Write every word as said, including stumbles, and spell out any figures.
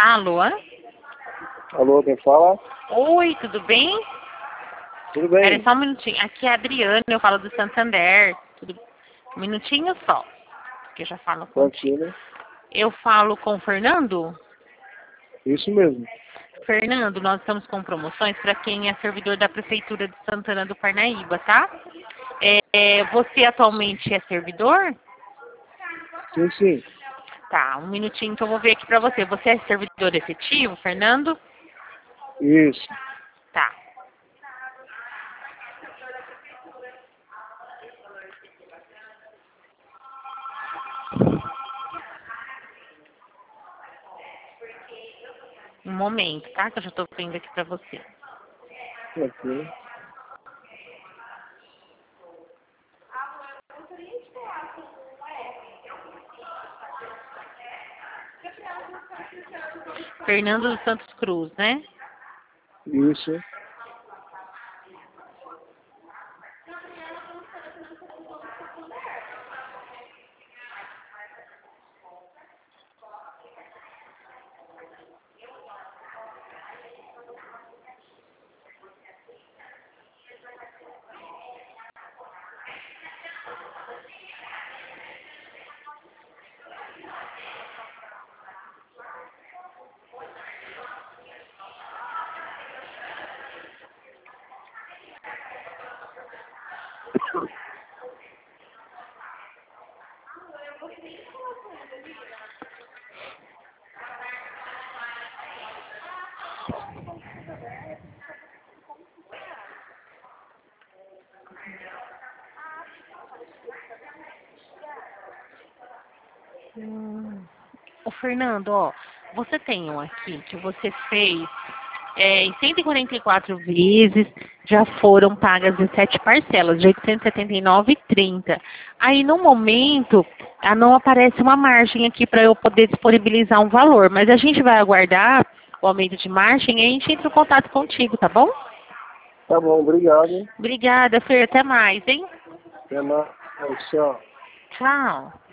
Alô? Alô, quem fala? Oi, tudo bem? Tudo bem? Pera só um minutinho. Aqui é a Adriana, eu falo do Santander. Tudo... Um minutinho só, que eu já falo com... Tranquilo. Eu falo com o Fernando? Isso mesmo. Fernando, nós estamos com promoções para quem é servidor da Prefeitura de Santana do Parnaíba, tá? É, é, você atualmente é servidor? Sim, sim. Tá, um minutinho que eu vou ver aqui pra você. Você é servidor efetivo, Fernando? Isso. Tá. Um momento, tá? Que eu já tô vendo aqui pra você. Tranquilo. Fernando dos Santos Cruz, né? Isso. Hum. Ô, Fernando, ó, você tem um aqui que você fez é, em cento e quarenta e quatro vezes, já foram pagas em sete parcelas, de oitocentos e setenta e nove reais e trinta centavos. Aí, no momento, ah, não aparece uma margem aqui para eu poder disponibilizar um valor, mas a gente vai aguardar o aumento de margem e a gente entra em contato contigo, tá bom? Tá bom, obrigado. Obrigada, Fer. Até mais, hein? Até mais. Tchau. Tchau.